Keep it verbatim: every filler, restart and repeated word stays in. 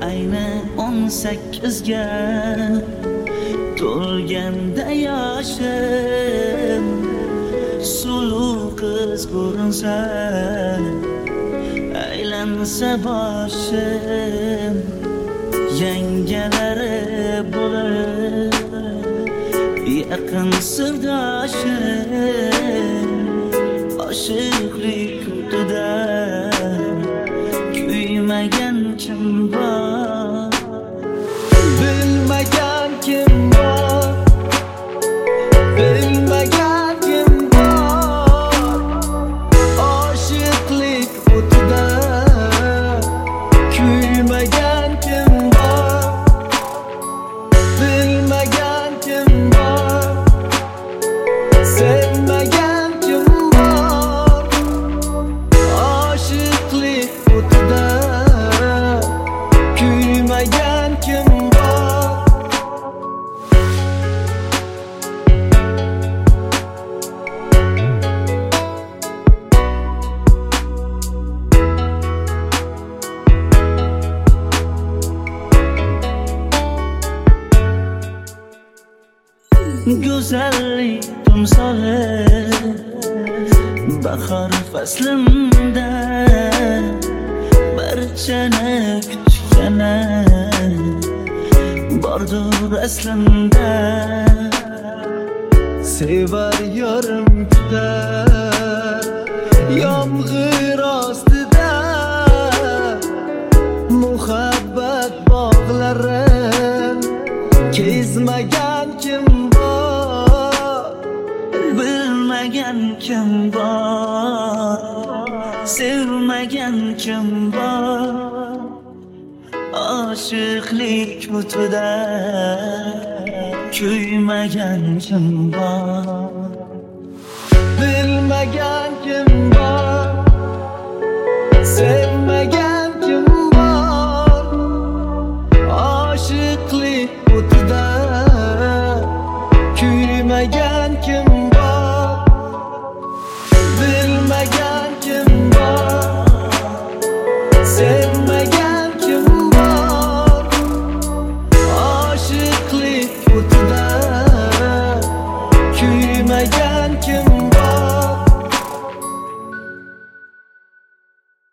ayni o'n sakkizga to'lganda yoshim, suluv qiz ko'rinsa, aylansa boshim, yangalari bo'lib yaqin sirdoshim, oshiqlik o'tida kuymagan kim bor, bilmagan kim bor, bilmagan kim bor, oshiqlik o'tida kuymagan kim bor, bilmagan kim bor, sevmagan kim bor, oshiqlik o'tida kuymagan kim bor. Go'zallik timsoli bahor faslimda barchani kutgani bordur aslimda, sevar yorim juda yomg'ir ostida, muhabbat bog'larin kezmagan kim bor, bilmagan kim bor, sevmagan kim bor, oshiqlik o'tida kuymagan kim bor, bilmagan kim bor, sevmagan kim bor, oshiqlik o'tida kuymagan kim bor.